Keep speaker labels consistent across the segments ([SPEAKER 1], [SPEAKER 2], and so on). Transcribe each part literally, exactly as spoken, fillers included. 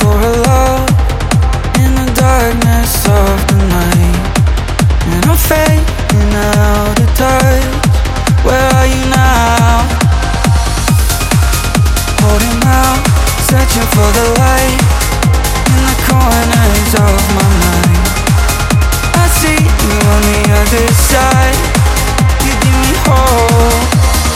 [SPEAKER 1] for a love in the darkness of the night. And I'm fading out of touch. Where are you now? Holding out, searching for the light in the corners of my mind. I see you on the other side. You give me hope.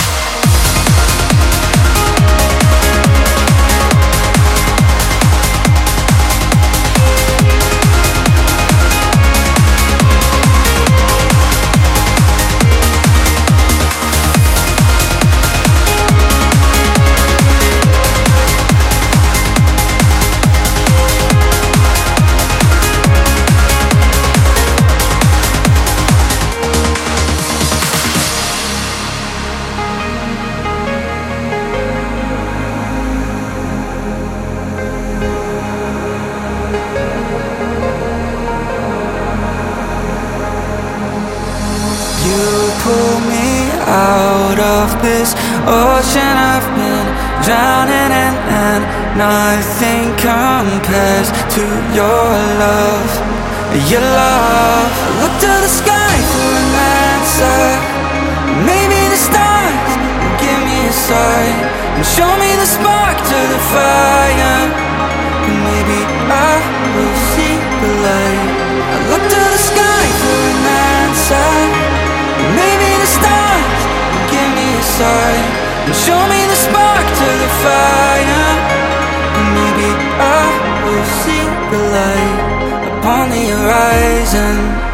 [SPEAKER 1] You pull me out of this ocean I've been drowning in, and nothing compares to your love. Your love. I look to the sky for an answer. Maybe the stars will give me a sign and show me the spark to the fire. And maybe I will see the light. I look to the sky for an answer. Maybe the stars will give me a sign and show me the spark to the fire. And maybe I will see the light upon the horizon.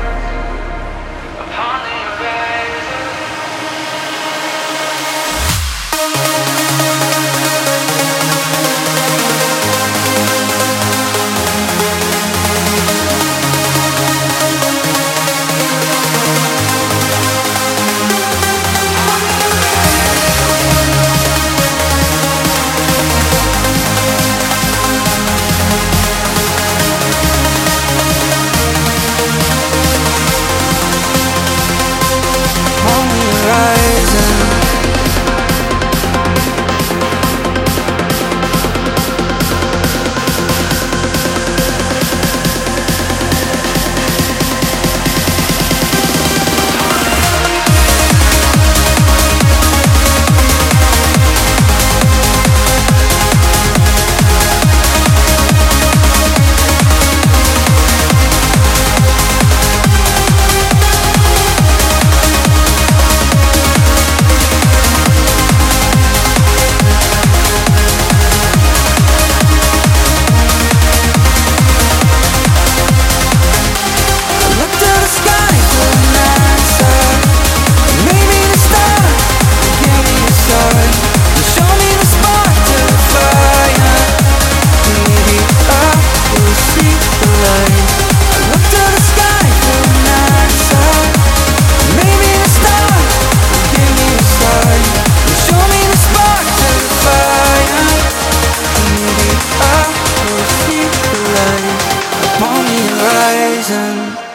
[SPEAKER 1] Upon the horizon. Upon the horizon.